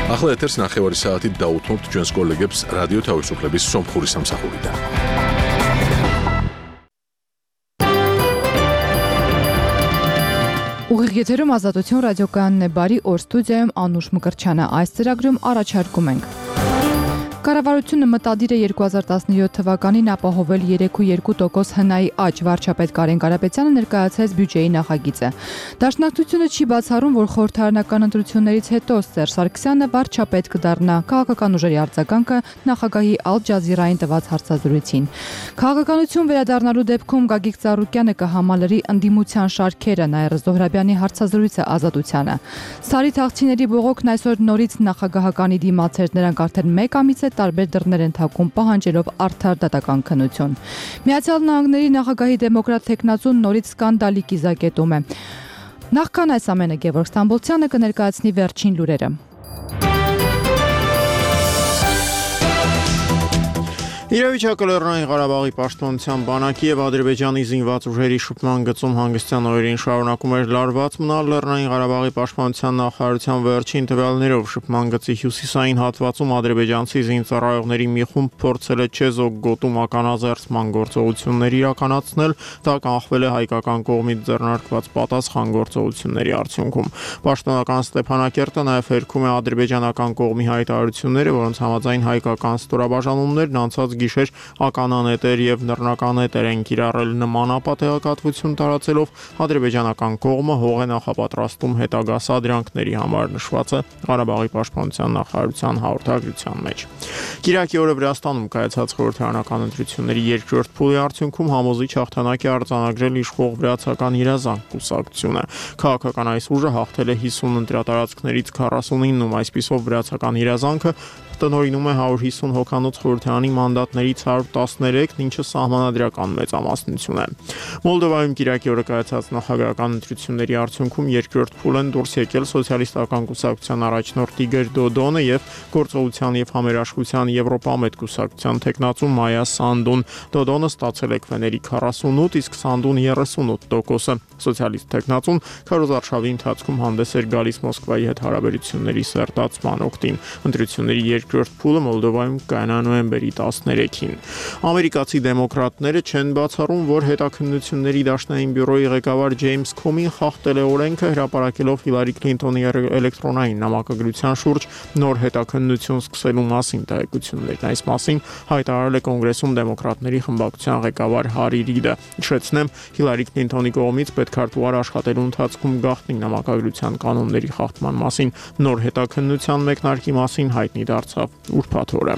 ახლა ეთერს ნახევარი საათით დაუთმობთ ჩვენს კოლეგებს რადიო თავისუფლების სომხური სამსახურიდან. Ուղիղ եթերում ռադիոկայանն է բարի օր ստուդիայում Անուշ Մկրտչյանը այս ծրագրում առաջարկում ենք Կառավարությունը մտադիր է 2017 թվականին ապահովել 3.2% հնայի աճ վարչապետ Կարեն Կարապետյանը ներկայացրեց բյուջեի նախագիծը։ Դաշնակցությունը չի բացառում, որ խորհրդարանական ընտրություններից հետո Սերժ Սարգսյանը վարչապետ կդառնա։ Քաղաքական ուժերի արձագանքը նախագահի Ալ Ջազիրային տված հարցազրույցին։ Քաղաքականություն վերադառնալու դեպքում Գագիկ Ծառուկյանը կհամալրի ընդդիմության շարքերը, Նաիրա Զոհրաբյանի հարցազրույցը Ազատությանը։ Սարի թաղցիների բողոքն այսօր նորից նախագահականի դիմաց էր, նրանք արդեն 1 ամիս է տարբեր դռներ են թակում պահանջելով արդար դատական քննություն։ Միացյալ Նահանգների նախագահի դեմոկրատ թեկնածուն նորից սկանդալի կիզակետում է։ Նախքան այս ամենը Գևորգ Ստամբոլցյանը կներկայացնի վերջին լուրերը։ Իրավիճակը Լեռնային Ղարաբաղի պաշտպանության բանակի եւ Ադրբեջանի զինված ուժերի շփման գծում հանգստյան օրերին շարունակում էր լարված մնալ Լեռնային Ղարաբաղի պաշտպանության նախարարության վերջին տվյալներով շփման գծի հյուսիսային հատվածում ադրբեջանցի զինծառայողների մի խումբ փորձել է Չեզոկ գոտու մականազերծման գործողություններ իրականացնել, դա կանխվել է հայկական կողմից ձեռնարկված պատասխան գործողությունների արդյունքում։ Պաշտոնական Ստեփանակերտը նաեւ հերքում է ադրբեջանական կողմի հայտարարությունները, որոնց համաձայն հայկական ստորաբաժանումներն անցած գիշեր ականանետեր եւ նռնականետեր են կիրառել նման ապատեակատվություն տարածելով ադրբեջանական կողմը հող է նախապատրաստում հետագա սադրանքների համար նշված է Ղարաբաղի պաշտպանության նախարարության հաղորդագրության մեջ։ Կիրակի օրը Վրաստանում կայացած խորհրդարանական ընտրությունների երկրորդ փուլի արդյունքում համոզիչ հաղթանակ է արձանագրել իշխող վրացական իրազանք կուսակցությունը։ Քաղաքական այս ուժը հաղթել է 50 ընտրատարածքներից 49-ում, այսպիսով վրացական իրազանքը տնօրինում է 150 հոգանոց խորհրդարանի մանդատներից 113-ն, ինչը սահմանադրական մեծամասնություն է։ Մոլդովայում Կիրակի օրը կայացած նախագահական ընտրությունների արդյունքում երկրորդ փուլ են դուրս եկել սոցիալիստական կուսակցության առաջնորդ Իգոր Դոդոնը եւ գործողության եւ համերաշխության Եվրոպամետ կուսակցության թեկնածու Մայա Սանդուն։ Դոդոնը ստացել է քվեների 48, իսկ Սանդուն 38%-ը։ Սոցիալիստ թեկնածուն քարոզարշավի ընթացքում հանդես էր գալիս Մոսկվայի հետ հարաբերությունների սերտացման օգտին։ Ընտրությունների երկրորդ փուլը Մոլդովայում կայանա նոյեմբերի 13-ին։ Ամերիկացի դեմոկրատները չեն բացառում, որ հետաքննությունների դաշնային բյուրոյի ղեկավար Ջեյմս Քոմին խախտել է օրենքը, հրապարակելով Հիլարի Քլինթոնի էլեկտրոնային նամակագրության շուրջ նոր հետաքննություն սկսելու մասին տեղեկություններն։ Այս մասին հայտարարել է Կոնգրեսում դեմոկրատների խմբակցության ղեկավար Հարի Ռիդը։ Իշխեցնեմ, Հիլարի Քլինթոնի կողմից պետքարտուղար աշխատելու ընթացքում գաղտնի նամակագրության կանոնների խախտման մասին նոր հետաքննության մեկնարկի մասին հայտնի դարձավ ուրբաթ օրը։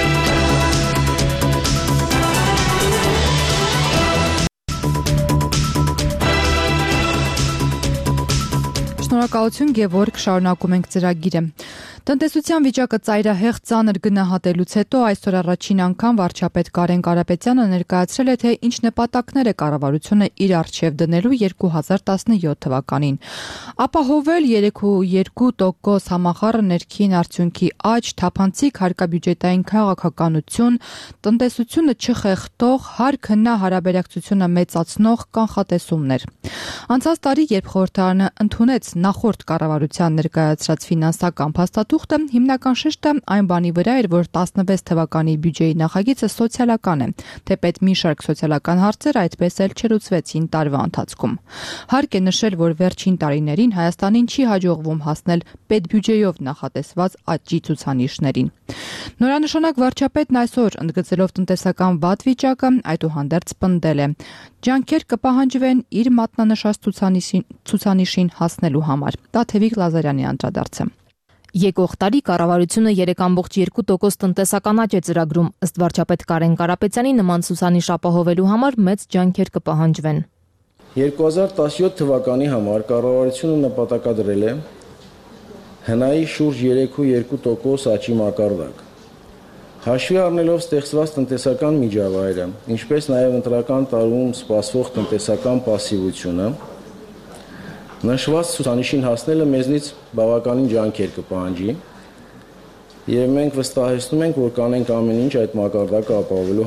Շնորհակալություն Գևորգ, շարունակում ենք ծրագիրը։ Տնտեսության վիճակը ծայրահեղ ծանր գնահատելուց հետո այսօր առաջին անգամ վարչապետ Կարեն Կարապետյանը ներկայացրել է, թե ինչ նպատակներ է կառավարությունը իր առջև դնելու 2017 թվականին։ Ապահովել 3.2% համախառն ներքին արդյունքի աճ, թափանցիկ հարկաբյուջետային քաղաքականություն, տնտեսությունը չխեղդող, հարկ-հնա հարաբերակցությունը մեծացնող կանխատեսումներ։ Անցած տարի, երբ խորհրդարանը ընդունեց նախորդ կառավարության ներկայացրած ֆինանսական փաստաթուղթը, հիմնական շեշտը այն բանի վրա էր, որ 16 թվականի բյուջեի նախագիծը սոցիալական է, թեպետ մի շարք սոցիալական հարցեր այդպես էլ չլուծվեցին տարվա ընթացքում։ Հարկ է նշել, որ վերջին տարիներին Հայաստանին չի հաջողվում հասնել պետբյուջեով նախատեսված աճի ցուցանիշներին։ Նորանշանակ վարչապետն այսօր ընդգծելով տնտեսական վատ վիճակը, այդուհանդերձ պնդել է. ջանքեր կպահանջվեն իր մատնանշած ցուցանիշին հասնելու համար։ Տաթևիկ Լազարյանի անդրադարձը։ Եկող տարի կառավարությունը 3.2% տնտեսական աճ է ծրագրում, ըստ վարչապետ Կարեն Կարապետյանի նման ցուցանիշ ապահովելու համար մեծ ջանքեր կպահանջվեն։ 2017 թվականի համար կառավարությունը նպատակադրել է հնայի շուրջ 3.2% աճի մակարդակ։ Հաշվի առնելով ստեղծված տնտեսական միջավայրը, ինչպես նաև ընտրական տարում սպասվող տնտեսական պասիվությունը, նշված ցուցանիշին հասնելը մեզնից բավականին ջանքեր կպահանջի, եւ մենք վստահեցնում ենք, որ կանենք ամեն ինչ այդ մակարդակը ապահովելու համար։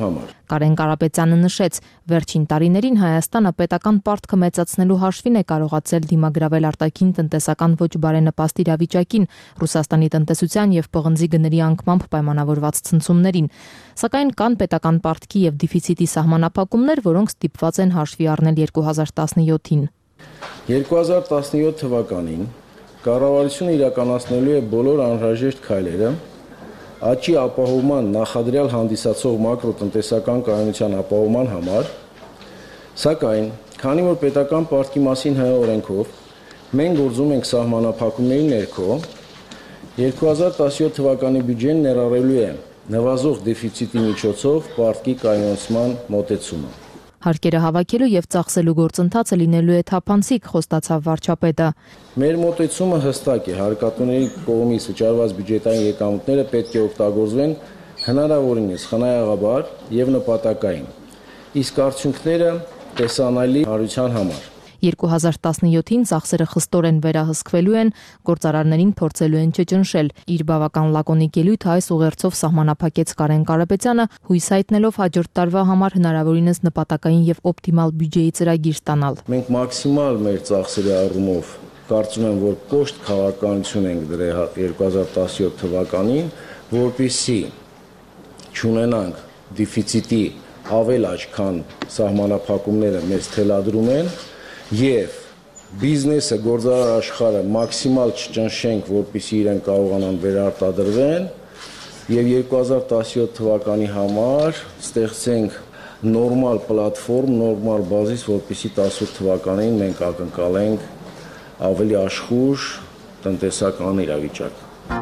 Կարեն Կարապետյանը նշեց, վերջին տարիներին Հայաստանը պետական պարտքը մեծացնելու հաշվին է կարողացել դիմագրավել արտաքին տնտեսական ոչ բարենպաստ իրավիճակին, Ռուսաստանի տնտեսության եւ պղնձի գների անկմամբ պայմանավորված ցնցումներին, սակայն կան պետական պարտքի եւ դեֆիցիտի սահմանափակումներ, որոնք ստիպված են հաշվի առնել 2017-ին։ 2017 թվականին կառավարությունը իրականացնելու է բոլոր անհրաժեշտ քայլերը աճի ապահովման նախադրյալ հանդիսացող մակրոտնտեսական կայունության ապահովման համար, սակայն, քանի որ պետական պարտքի մասին ՀՀ օրենքով մենք գործում ենք սահմանափակումների ներքո, 2017 թվականի բյուջեն ներառելու է նվազող դեֆիցիտի միջոցով պարտքի կայունացման մոտեցումը։ Հարկերը հավաքելու եւ ծախսելու գործընթացը լինելու է թափանցիկ, խոստացավ վարչապետը։ Մեր մոտեցումը հստակ է, հարկատուների կողմից վճարված բյուջետային եկամուտները պետք է օգտագործվեն հնարավորինս խնայողաբար եւ նպատակային, իսկ արդյունքները տեսանելի հարության համար։ 2017-ին ծախսերը խստորեն վերահսկվելու են, գործարարներին փորձելու են չճնշել։ Իր բավական լակոնիկ ելույթը այս ուղերձով սահմանափակեց Կարեն Կարապետյանը, հույս հայտնելով հաջորդ տարվա համար հնարավորինս նպատակային եւ օպտիմալ բյուջեի ծրագիր ստանալ։ Մենք մաքսիմալ մեր ծախսերի առումով կարծում եմ, որ կոշտ քաղաքականություն ենք դրել 2017 թվականին, որպեսզի չունենանք դեֆիցիտի ավել աճ, քան սահմանափակումները մեզ թելադրում են, եւ բիզնեսը, գործարար աշխարհը մաքսիմալ չճնշենք, որպեսզի իրեն կարողանան վերարտադրվեն եւ 2017 թվականի համար ստեղծենք նորմալ պլատֆորմ, նորմալ բազիս, որպեսզի 18 թվականին մենք ակնկալենք ավելի աշխույժ տնտեսական իրավիճակ։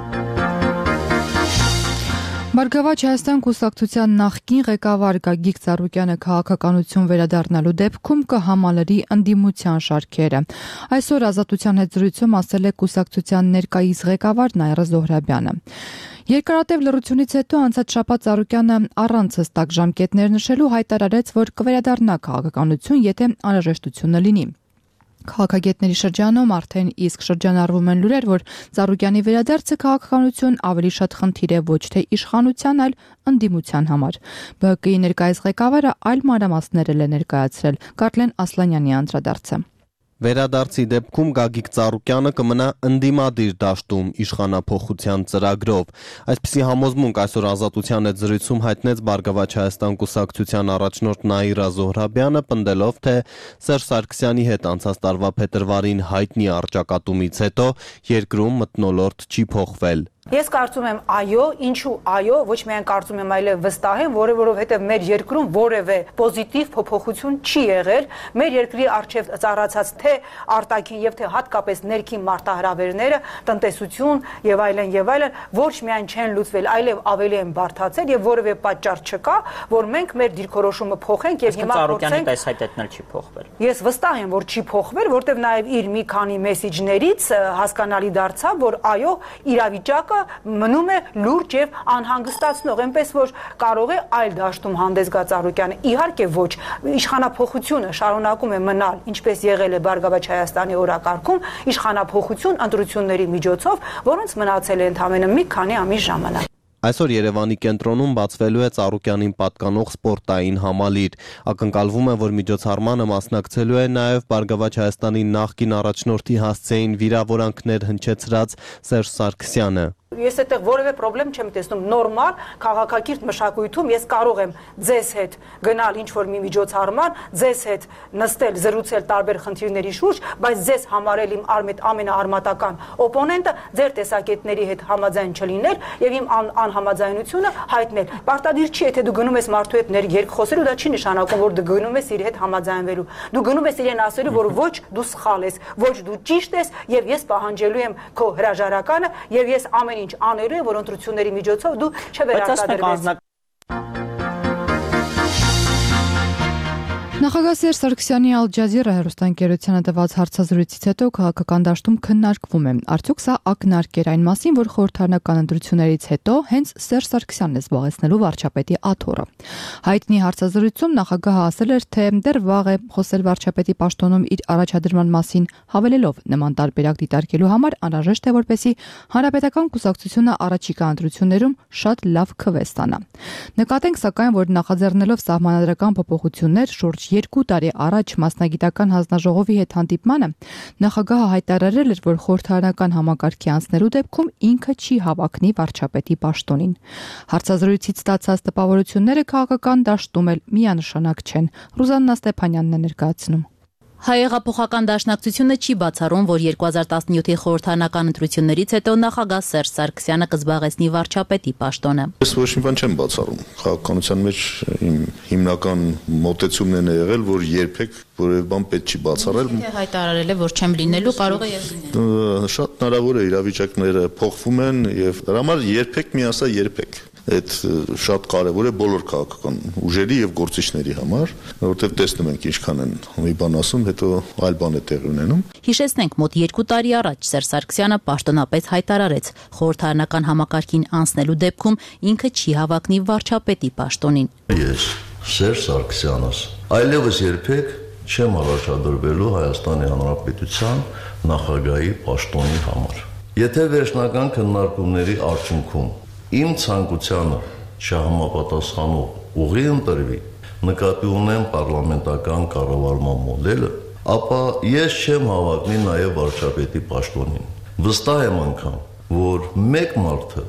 Բարգավաճ Հայաստան կուսակցության նախկին ղեկավար Գագիկ Ծառուկյանը քաղաքականություն վերադառնալու դեպքում կհամալրի ընդդիմության շարքերը։ Այսօր Ազատության հետ զրույցում ասել է կուսակցության ներկայիս ղեկավար Նաիրա Զոհրաբյանը։ Երկարատև լռությունից հետո անցած շաբաթ Ծառուկյանը առանց հստակ ժամկետներ նշելու հայտարարեց, որ կվերադառնա քաղաքականություն, եթե անհրաժեշտությունը լինի։ Քաղաքագետների շրջանում արդեն իսկ շրջանառվում են լուրեր, որ Ծառուկյանի վերադարձը քաղաքականություն ավելի շատ խնդիր է ոչ թե իշխանության, այլ ընդդիմության համար։ ԲՀԿ-ի ներկայիս ղեկավարը այլ մանրամասներ է ներկայացրել։ Կարլեն Ասլանյանի անդրադարձը։ Վերադարձի դեպքում Գագիկ Ծառուկյանը կմնա ընդդիմադիր դաշտում իշխանափոխության ծրագրով։ Այսպիսի համոզմունք այսօր Ազատության հետ զրույցում հայտնեց Բարգավաճ Հայաստան կուսակցության առաջնորդ Նաիրա Զոհրաբյանը, պնդելով, թե Սերժ Սարգսյանի հետ անցած տարվա փետրվարին հայտնի առճակատումից հետո երկրում մթնոլորտ չի փոխվել։ Ես կարծում եմ այո, ինչու այո, ոչ միայն կարծում եմ, այլև վստահ եմ, որովհետև մեր երկրում որևէ պոզիտիվ փոփոխություն չի եղել, մեր երկրի արժև ծառացած թե արտաքին եւ թե հատկապես ներքին մարտահրավերները, տնտեսություն եւ այլն, ոչ միայն չեն լուծվել, այլև ավելի են բարդացել եւ որևէ պատճառ չկա, որ մենք մեր դիրքորոշումը փոխենք եւ հիմա փորձենք այս հայտնել չի փոխվել։ Ես վստահ եմ, որ չի փոխվել, որովհետև նաեւ իր մի քանի մեսեջներից հասկանալի դարձավ, որ այո, իրավիճակը մնում է լուրջ եւ անհանգստացնող, այնպես որ կարող է այլ դաշտում հանդես գա Ծառուկյանը։ Իհարկե ոչ, իշխանափոխությունը շարունակում է մնալ, ինչպես եղել է Բարգավաճ Հայաստանի օրակարգում, իշխանափոխություն ընտրությունների միջոցով, որոնց մնացել է ընդամենը մի քանի ամիս ժամանակ։ Այսօր Երևանի կենտրոնում բացվելու է Ծառուկյանին պատկանող սպորտային համալիր։ Ակնկալվում է, որ միջոցառմանը մասնակցելու է նաև Բարգավաճ Հայաստանի նախկին առաջնորդի հասցեին վիրավորանքներ հնչեցրած Սերժ Սարգսյանը։ Ես այդտեղ որևէ խնդրեմ չեմ տեսնում, նորմալ քաղաքակիրթ մշակույթում ես կարող եմ ձեզ հետ գնալ ինչ-որ մի միջոցառման, ձեզ հետ նստել, զրուցել տարբեր խնդիրների շուրջ, բայց ձեզ համարել իմ ամենաարմատական օպոնենտը, ձեր տեսակետների հետ համաձայն չլինել եւ իմ անհամաձայնությունը հայտնել։ Պարտադիր չի, եթե դու գնում ես մարդու հետ երկխոսելու, դա չի նշանակում, որ դու գնում ես իր հետ համաձայնվելու։ Դու գնում ես իրեն ասելու, որ ոչ դու սխալ ես, ոչ դու ճիշտ ես եւ ես պահանջելու եմ քո հրաժարականը եւ ես ամեն ինչ անելու է, որ ընտրությունների միջոցով դու չվերարտադրվես։ Նախագահ Սերժ Սարգսյանի Al Jazeera հեռուստաընկերությանը տված հարցազրույցից հետո քաղաքական դաշտում քննարկվում է. Արդյոք սա ակնարկ էր այն մասին, որ խորհրդարանական ընտրություններից հետո հենց Սերժ Սարգսյանն է զբաղեցնելու վարչապետի աթոռը։ Հայտնի հարցազրույցում նախագահը ասել էր, թե դեռ վաղ է խոսել վարչապետի պաշտոնում իր առաջադրման մասին, հավելելով նման տարբերակ դիտարկելու համար անհրաժեշտ է, որպեսզի հանրապետական կուսակցությունը առաջիկա ընտրություններում շատ լավ քվե ստանա։ Նկատենք սակայն, որ նախաձեռնելով սահմանադրական փոփոխություններ շուրջ 2 տարի առաջ մասնագիտական հանձնաժողովի հետ հանդիպմանը նախագահը հայտարարել էր, որ խորհրդարանական համակարգի անցնելու դեպքում ինքը չի հավակնի վարչապետի պաշտոնին։ Հարցազրույցից ստացած տպավորությունները քաղաքական դաշտում էլ միանշանակ չեն։ Ռուզաննա Ստեփանյանն է ներկայացնում։ Հայեղափոխական դաշնակցությունը չի բացառում, որ 2017-ի խորհրդարանական ընտրություններից հետո նախագահ Սերժ Սարգսյանը կզբաղեցնի վարչապետի պաշտոնը։ Ես ոչ մի բան չեմ բացառում։ Քաղաքականության մեջ իմ հիմնական մոտեցումն է եղել, որ երբեք որևէ բան պետք չի բացառել։ Եթե հայտարարել է, որ չեմ լինելու, կարող է եւ լինել։ Շատ հնարավոր է, իրավիճակները փոխվում են եւ դրա համար երբեք մի ասա երբեք։ Այդ շատ կարևոր է բոլոր քաղաքական ուժերի եւ գործիչների համար, որովհետեւ տեսնում ենք ինչքան են մի բան ասում, հետո այլ բան է տեղի ունենում։ Հիշեցնենք, մոտ 2 տարի առաջ Սերժ Սարգսյանը պաշտոնապես հայտարարեց, խորհրդարանական համակարգին անցնելու դեպքում ինքը չի հավակնի վարչապետի պաշտոնին։ Ես Սերժ Սարգսյանս այլևս երբեք չեմ առաջադրվելու Հայաստանի Հանրապետության նախագահի պաշտոնի համար։ Եթե վերջնական քննարկումների արդյունքում իմ ցանկությանը չհամապատասխանող ուղի ընտրվի, նկատի ունեմ պարլամենտական կառավարման մոդելը, ապա ես չեմ հավակնի նաև վարչապետի պաշտոնին։ Վստահ եմ անգամ, որ մեկ մարդը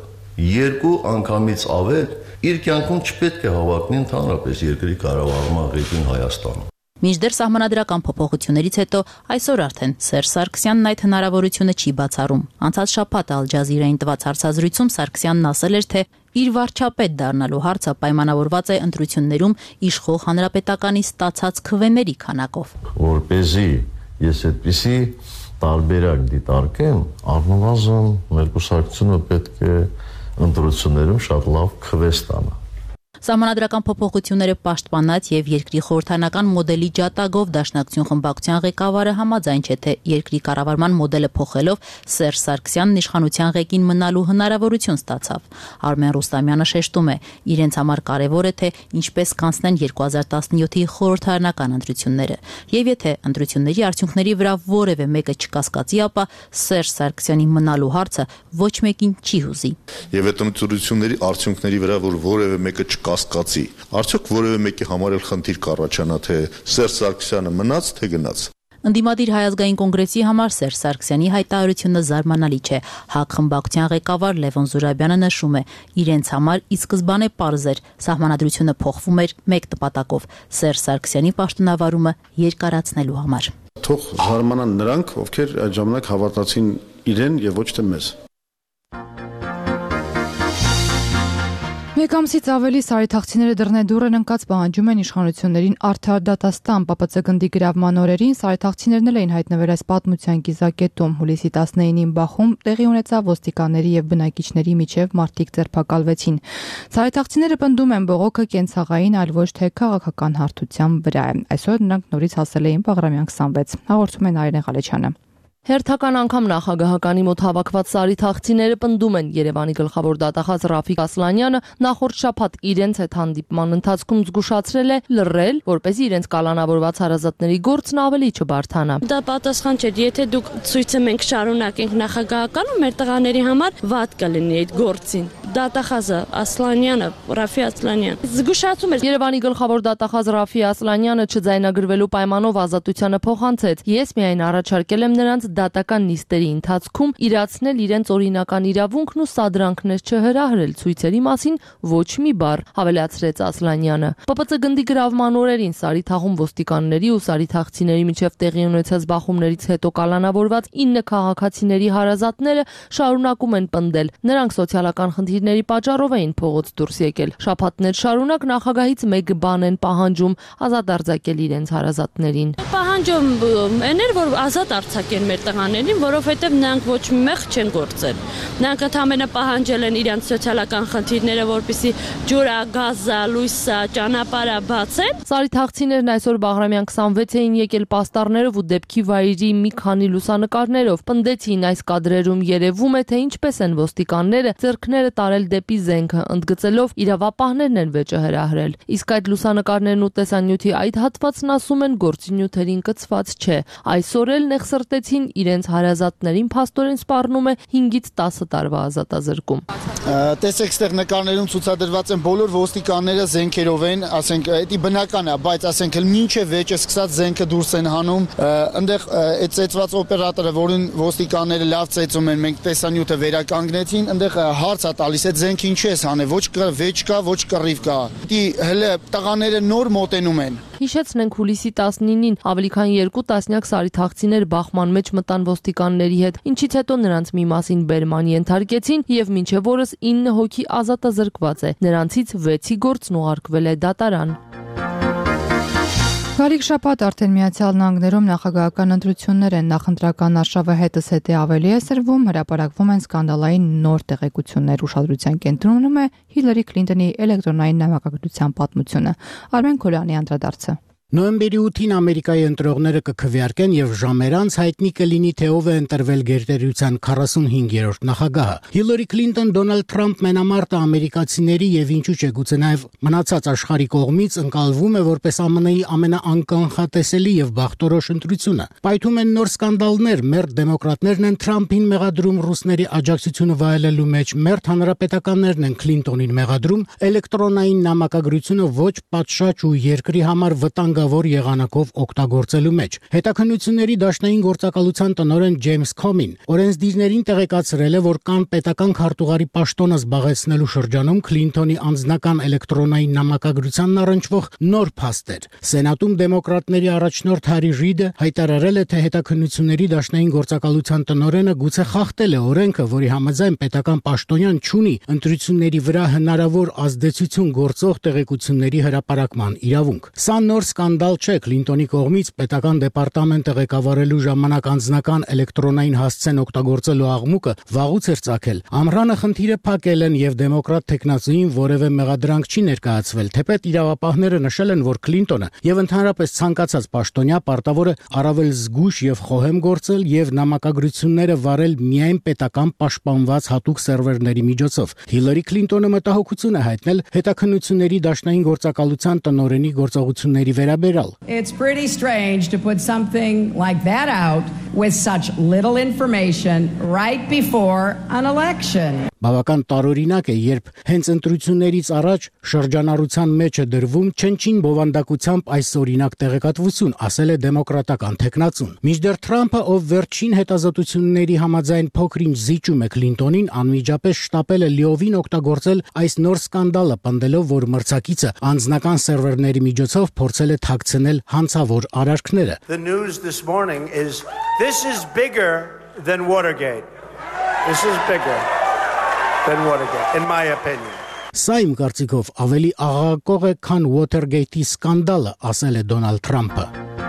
2 անգամից ավել իր կյանքում չպետք է հավակնի ընդհանրապես երկրի կառավարման ղեկին Հայաստանում։ Մինչդեռ սահմանադրական փոփոխություններից հետո այսօր արդեն Սերժ Սարգսյանն այդ հնարավորությունը չի բացառում։ Անցած շաբաթ Al Jazeera-ին տված հարցազրույցում Սարգսյանն ասել էր, թե իր վարչապետ դառնալու հարցը պայմանավորված է ընտրություններում իշխող հանրապետականի ստացած քվեների քանակով։ Որպեսզի ես այդպիսի տարբերակ դիտարկեմ, առնվազն մեր կուսակցությունը պետք է ընտրություններում շատ լավ քվե ստանա։ Սահմանադրական փոփոխությունները պաշտպանած եւ երկրի խորհրդարանական մոդելի ջատագով Դաշնակցություն խմբակցության ղեկավարը համաձայն չէ, թե երկրի կառավարման մոդելը փոխելով Սերժ Սարգսյանն իշխանության ղեկին մնալու հնարավորություն ստացավ։ Արմեն Ռուստամյանը շեշտում է, իրենց համար կարևոր է, թե ինչպես կանցնեն 2017-ի խորհրդարանական ընտրությունները։ Եվ եթե ընտրությունների արդյունքների վրա որևէ մեկը չկասկածի, ապա Սերժ Սարգսյանի մնալու հարցը ոչ մեկին չի հուզի։ Եվ այդ ընտրությունների արդյունքների վրա որ որևէ մեկը կասկածի, արդյոք որևէ մեկի համար էլ խնդիր կառաջանա, թե Սերժ Սարգսյանը մնաց, թե գնաց։ Ընդդիմադիր Հայ ազգային կոնգրեսի համար Սերժ Սարգսյանի հայտարարությունը զարմանալի չէ։ ՀԱԿ խմբակցության ղեկավար Լևոն Զուրաբյանը նշում է, իրենց համար ի սկզբանե պարզ էր, սահմանադրությունը փոխվում էր մեկ նպատակով՝ Սերժ Սարգսյանի պաշտոնավարումը երկարացնելու համար։ Թող զարմանան նրանք, ովքեր այդ ժամանակ հավատացին իրեն եւ ոչ թե մեզ։ Մեկ ամսից ավելի սարիթաղցիները դռնեդուռ են ընկած պահանջում են իշխանություններին արդար դատաստան։ ՊՊՑ գնդի գրավման օրերին սարիթաղցիներն էլ էին հայտնվել այս պատմության կիզակետում։ Հուլիսի 19-ին Բախում տեղի ունեցավ ոստիկանների եւ բնակիչների միջև մարդիկ ձերբակալվեցին։ Սարիթաղցիները պնդում են բողոքը կենցաղային, այլ ոչ թե քաղաքական հարթության վրա է։ Այսօր նրանք նորից հասել էին Բաղրամյան 26։ Հաղորդում է Նարինե Ղալեչյանը։ Հերթական անգամ նախագահականի մոտ հավաքված սարիթաղցիները պնդում են Երևանի գլխավոր դատախազ Ռաֆիկ Ասլանյանը նախորդ շաբաթ իրենց հետ հանդիպման ընթացքում զգուշացրել է լռել, որպեսզի իրենց կալանավորված հարազատների գործն ավելի չբարթանա։ Դա պատասխան չէ, եթե դուք ցույցը մենք շարունակենք նախագահականում, մեր տղաների համար վատ կլինի այդ գործին։ Դատախազը Ասլանյանը, Ռաֆի Ասլանյան զգուշացում էր։ Երևանի գլխավոր դատախազ Ռաֆի Ասլանյանը չձայնագրվելու պայմանով ազատությանը փոխանցեց։ Ես միայն առաջարկել եմ նրանց դատական նիստերի ընթացքում իրացնել իրենց օրինական իրավունքն ու սադրանքներ չհրահրել ցույցերի մասին ոչ մի բառ, հավելացրեց Ասլանյանը։ ՊՊՑ գնդի գրավման օրերին Սարիթաղում ոստիկանների ու սարիթաղցիների միջև տեղի ունեցած բախումներից հետո կալանավորված 9 քաղաքացիների հարազատները շարունակում են պնդել։ Նրանք սոցիալական խնդիրների պատճառով էին փողոց դուրս եկել։ Շաբաթներ շարունակ նախագահից մեկ բան են պահանջում՝ ազատ արձակել իրենց հարազատներին։ Պահանջը այն էր, որ ազատ արձակեն մեր տղաներին, որովհետև նրանք ոչ մի մեղ չեն գործել։ Նրանք ընդհանրապես պահանջել են իրենց սոցիալական խնդիրները, որպեսզի ջուրը, գազը, լույսը, ճանապարհը բացեն։ Սարիթաղցիներն այսօր Բաղրամյան 26-ին եկել պաստառներով ու դեպքի վայրի մի քանի լուսանկարներով պնդեցին այս կադրերում երևում է, թե ինչպես են ոստիկանները ձեռքները տարել դեպի զենքը, ընդգծելով իրավապահներն են վեճը հրահրել։ Իսկ այդ լուսանկարներն ու տեսանյութի այդ հատվածն ասում են գործի նյութերին կցված չէ։ Այսօր էլ նեղսրտեցին իրենց հարազատներին փաստորեն սպառնում է 5-ից 10 տարվա ազատազրկում։ Տեսեք, ստեղ նկարներում ցուցադրված են բոլոր ոստիկանները զենքերով են, ասենք, դա բնական է, բայց ասենք մինչև վեճը սկսած զենքը դուրս են հանում, այնտեղ այդ ծեծված օպերատորը, որին ոստիկանները լավ ծեծում են, մենք տեսանյութը վերականգնեցին, այնտեղ հարց է տալիս, այդ զենքը ինչ էս հանել, ոչ վեճ կա, ոչ կռիվ կա։ Դա հələ տղաները նոր մոտենում են։ Հիշեցնենք հուլիսի 19-ին ավելի քան 2 տասնյակ սարիթաղցիներ բախման մեջ մտան ոստիկանների հետ, ինչից հետո նրանց մի մասին բերման ենթարկեցին եւ մինչեւ օրս 9 հոգի ազատազրկված է։ Նրանցից 6-ի գործն ուղարկվել է դատարան։ Գալիք շաբաթ արդեն Միացյալ Նահանգներում նախագահական ընտրություններ են, նախընտրական արշավը հետս հետե ավելի է սրվում, հրապարակվում են սկանդալային նոր տեղեկություններ, ուշադրության կենտրոնում է Հիլարի Քլինտոնի էլեկտրոնային նամակագրության պատմությունը։ Արմեն Քոլյանի անդրադարձը։ Նոյեմբերի 8-ին Ամերիկայի ընտրողները կքվեարկեն եւ ժամեր անց հայտնի կլինի թե ով է ընտրվել գերտերության 45-րդ նախագահը։ Հիլարի Քլինտոն, Դոնալդ Թրամփ մենամարտը ամերիկացիների եւ ինչու՞ չէ գուցե նաեւ մնացած աշխարհի կողմից ընկալվում է որպես ԱՄՆ-ի ամենաանկանխատեսելի եւ բախտորոշ ընտրությունը։ Պայթում են նոր սկանդալներ, մերթ դեմոկրատներն են Թրամփին մեղադրում ռուսների աջակցությունը վայելելու մեջ, մերթ հանրապետականներն են Քլինտոնին մեղադրում էլեկտրոնային նամակագրությունը ոչ պատշաճ ու երկրի համար վտանգավոր եղանակով օգտագործելու մեջ։ Հետաքննությունների դաշնային գործակալության տնօրեն Ջեյմս Քոմին օրենսդիրներին տեղեկացրել է, որ կան պետական քարտուղարի պաշտոնը զբաղեցնելու շրջանում Քլինտոնի անձնական էլեկտրոնային նամակագրությանն առնչվող նոր փաստեր։ Սենատում դեմոկրատների առաջնորդ Հարի Ռիդը հայտարարել է, թե հետաքննությունների դաշնային գործակալության տնօրենը գուցե խախտել է օրենքը, որի համաձայն պետական պաշտոնյան չունի ընտրությունների վրա հնարավոր ազդեցություն գործող տեղեկությունների հրապարակման իրավունք։ Սա նոր սկանդալ չէ, Քլինտոնի կողմից պետական դեպարտամենտը ղեկավարելու ժամանակ անձնական էլեկտրոնային հասցեն օգտագործելու աղմուկը վաղուց էր ծագել։ Ամռանը խնդիրը փակել են եւ դեմոկրատ տեխնացուին որևէ մեղադրանք չի ներկայացվել, թեպետ իրավապահները նշել են, որ Քլինտոնը եւ ընդհանրապես ցանկացած պաշտոնյա պարտավոր է առավել զգույշ եւ խոհեմ գործել եւ նամակագրությունները վարել միայն պետական պաշտպանված հատուկ սերվերների միջոցով։ Հիլարի Քլինտոնը մտահոգություն է հայտնել հետաքննությունների դաշնային գործակալության տնօրենի գործողությունների վերաբերյալ։ It's pretty strange to put something like that out with such little information right before an election. Բավական տարօրինակ է, երբ հենց ընտրություններից առաջ շրջանառության մեջ է դրվում չնչին բովանդակությամբ այս օրինակ տեղեկատվություն, ասել է դեմոկրատական տեխնացուն։ Մինչդեռ Թրամփը, ով վերջին հետազոտությունների համաձայն փոքրինչ զիջում է Քլինտոնին, անմիջապես շտապել է լիովին օգտագործել այս նոր սկանդալը, պնդելով, որ մրցակիցը անձնական սերվերների միջոցով փորձել է թաքցնել հանցավոր արարքները։ The news this morning is this is bigger than Watergate. This is bigger than Watergate, in my opinion. Սա իմ կարծիքով ավելի աղաղակող է, քան Watergate-ի սկանդալը, ասել է Դոնալդ Թրամփը։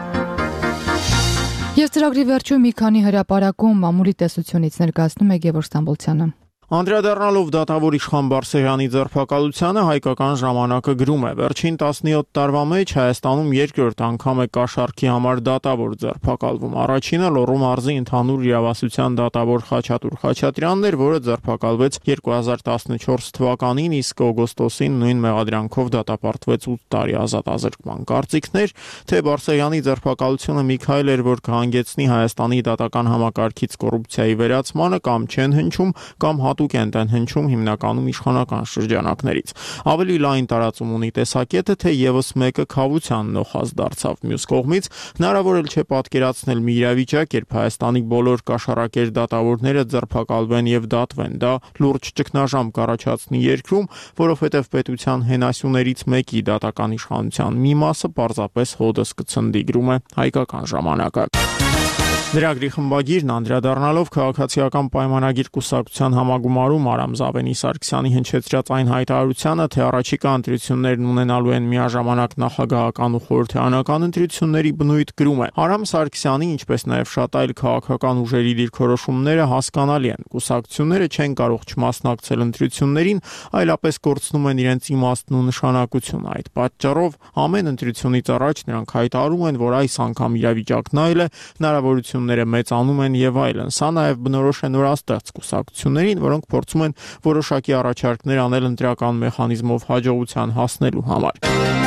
Եվ ծրագրի վերջում մի քանի հրապարակում մամուլի տեսությունից ներկայացնում է Գևորգ Ստամբոլցյանը։ Անդրադառնալով դատավոր Իշխան Բարսեղյանի ձերբակալությանը հայկական ժամանակը գրում է. Վերջին 17 տարվա մեջ Հայաստանում երկրորդ անգամ է կաշառքի համար դատավոր ձերբակալվում։ Առաջինը Լոռու մարզի ընդհանուր իրավասության դատավոր Խաչատուր Խաչատրյանն էր, որը ձերբակալվեց 2014 թվականին, իսկ օգոստոսին նույն մեղադրանքով դատապարտվեց 8 տարի ազատազրկման։ Կարծիքներ, թե Բարսեղյանի ձերբակալությունը մի քայլ էր, որ կհանգեցնի Հայաստանի դատական համակարգից կոռուպցիայի վերացմանը, կամ չեն հնչում, կամ հատուկ են հնչում հիմնականում իշխանական շրջանակներից։ Ավելի լայն տարածում ունի տեսակետը, թե եւս մեկը քավության նոխազ դարձավ։ Մյուս կողմից հնարավոր էլ չէ պատկերացնել մի իրավիճակ, երբ Հայաստանի բոլոր կաշառակեր դատավորները ձերբակալվեն եւ դատվեն։ Դա լուրջ ճգնաժամ կառաջացնի երկրում, որովհետեւ պետության հենասյուներից մեկի դատական իշխանության մի մասը պարզապես հոդս կցնդի, գրում է Հայկական ժամանակը։ Լրագրի խմբագիրն անդրադառնալով քաղաքացիական պայմանագիր կուսակցության համագումարում Արամ Զավենի Սարգսյանի հնչեցրած այն հայտարարությանը, թե առաջիկա ընտրություններն ունենալու են միաժամանակ նախագահական ու խորհրդարանական ընտրությունների բնույթ գրում է. Արամ Սարգսյանի, ինչպես նաև շատ այլ քաղաքական ուժերի դիրքորոշումները հասկանալի են. Կուսակցությունները չեն կարող չմասնակցել ընտրություններին, այլապես կորցնում են իրենց իմաստն ու նշանակությունը։ Այդ պատճառով ամեն ընտրությունից առաջ նրանք հայտարարում են, որ այս անգամ իրավիճակն այլ է, հնարավորությունները մեծանում են եւ այլն։ Սա նաեւ բնորոշ է նորաստեղծ կուսակցություններին, որոնք փորձում են որոշակի առաջարկներ անել ընտրական մեխանիզմով հաջողության հասնելու համար։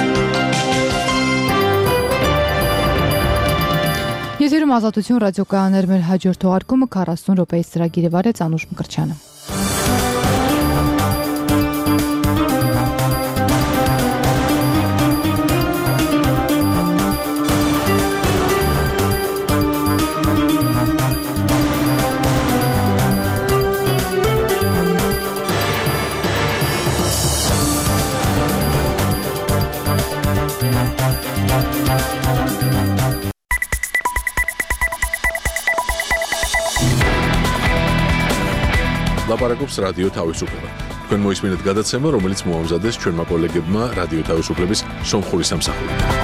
Եթերում Ազատություն ռադիոկայաններ մեր հաջորդ թողարկումը 40 րոպեից ծրագիրը վարեց Անուշ Մկրտչյանը։ Լապարակոպս ռադիո თავისუფლება. Თქვენ მოისმინეთ გადაცემა, რომელიც მოამზადეს ჩვენმა კოლეგებმა რადიო თავისუფლების სომხური სამსახურიდან.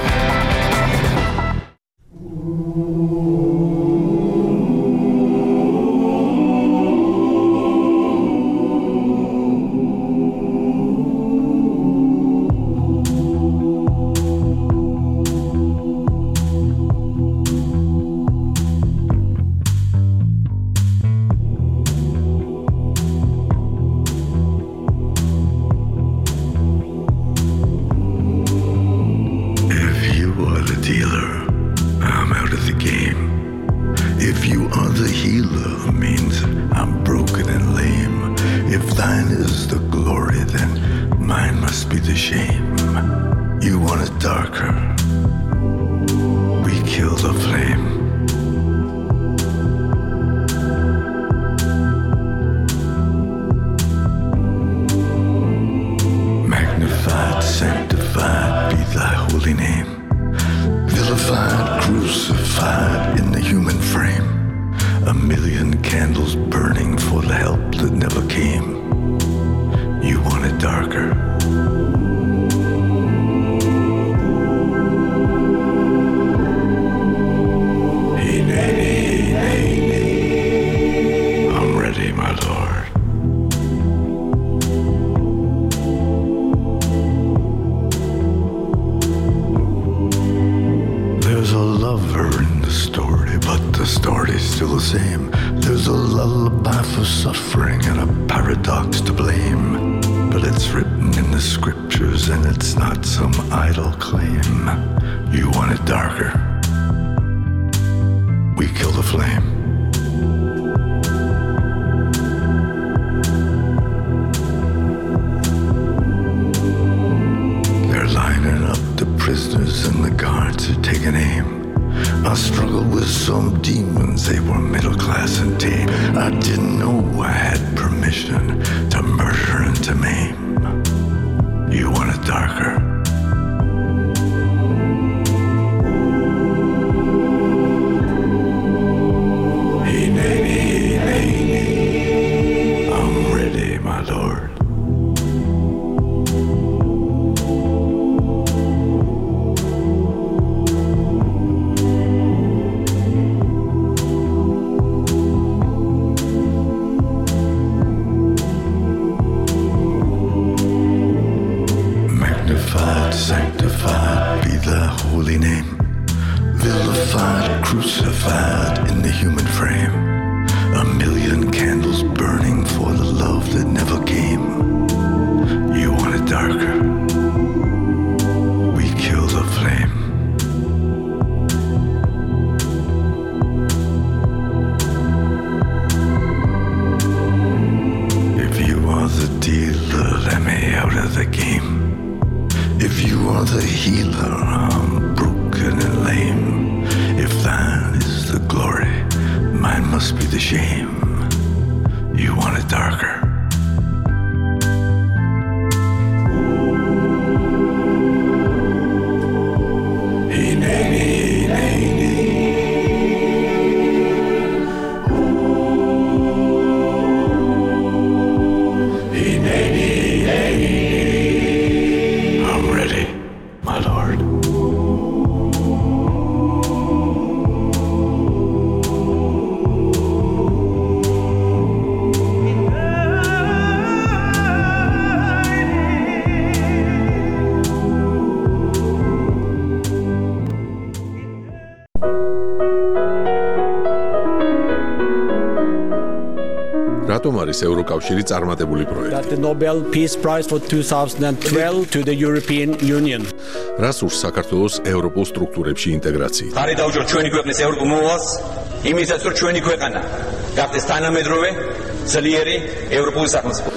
რატომ არის ევროკავშირი წარმატებული პროექტი? That the Nobel Peace Prize for 2012 to the European Union. რას ურს საქართველოს ევროპულ სტრუქტურებში ინტეგრაციით? ხარი დაუჯეროთ ჩვენი ქვეყნის ევროპულ მოვალს, იმისაც რომ ჩვენი ქვეყანა გახდეს თანამედროვე, ძლიერი ევროპული სახელმწიფო.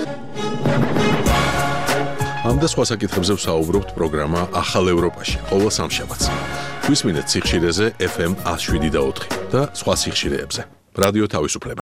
ამ და სხვა საკითხებზე ვსაუბრობთ პროგრამა ახალ ევროპაში, ყოველ სამშაბათს. გვისმინეთ სიხშირეზე FM 107.4 და სხვა სიხშირეებზე. რადიო თავისუფლება.